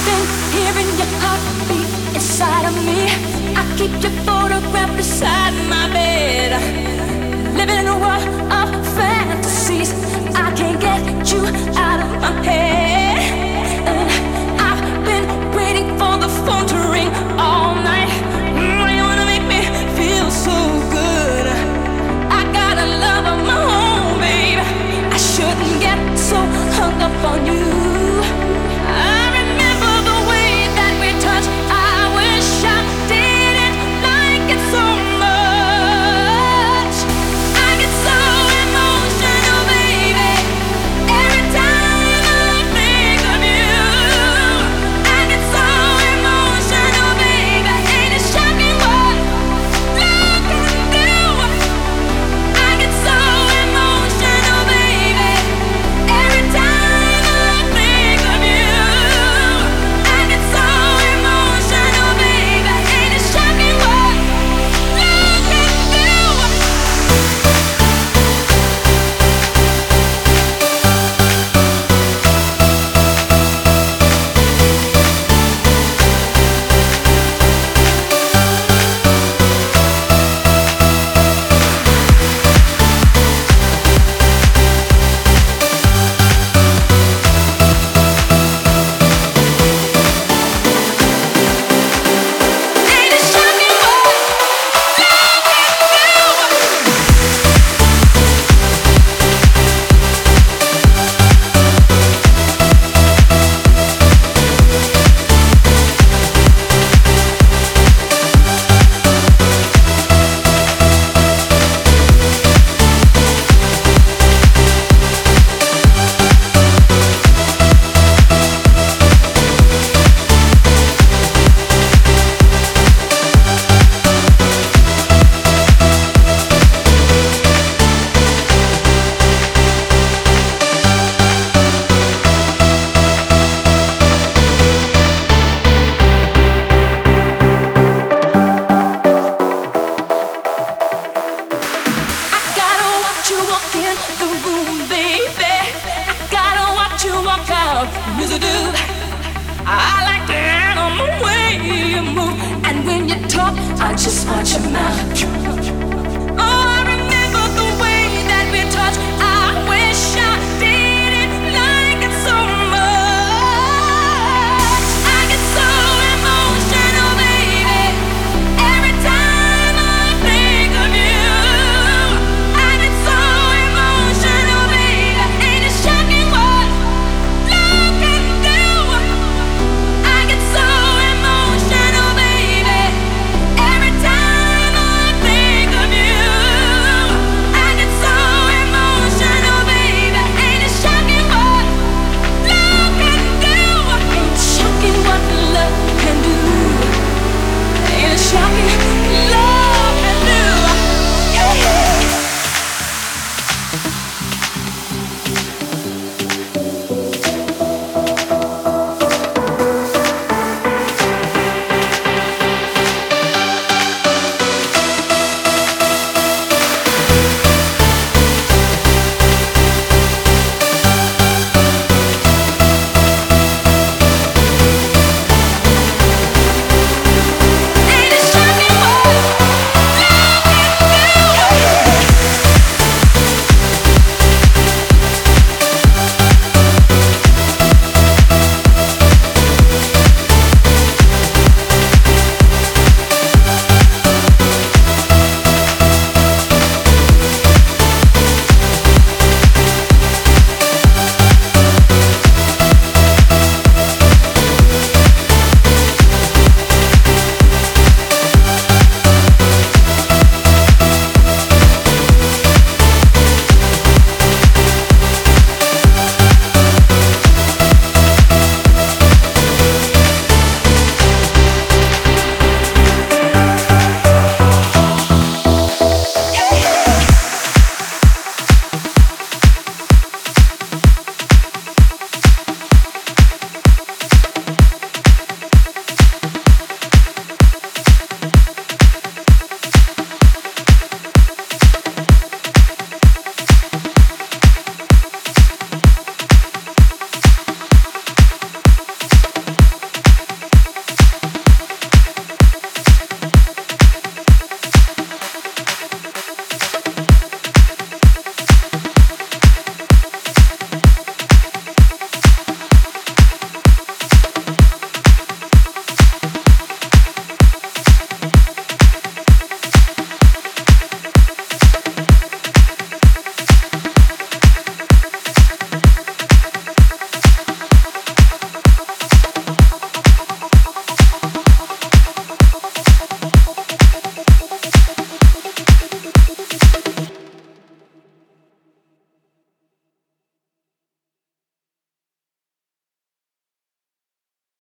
been hearing your heartbeat inside of me. I keep your photograph beside my bed. Living in a world of fantasies. I can't get you out of my head. I've been waiting for the phone to ring all night. You wanna make me feel so good. I got a love of my own, babe. I shouldn't get so hung up on you. I remember the way that we touched. I wish I didn't like it so much. I get so emotional, baby, every time I think of you. I get so emotional, baby, ain't it shocking what love can do? I get so emotional, baby, every time I think of you. I get so emotional, baby, ain't it shocking what love can do? Ain't it shocking what love can do? I gotta watch you walk in the room, baby. I gotta watch you walk out, yes I do. I like the animal way you move, and when you talk, I just watch your mouth.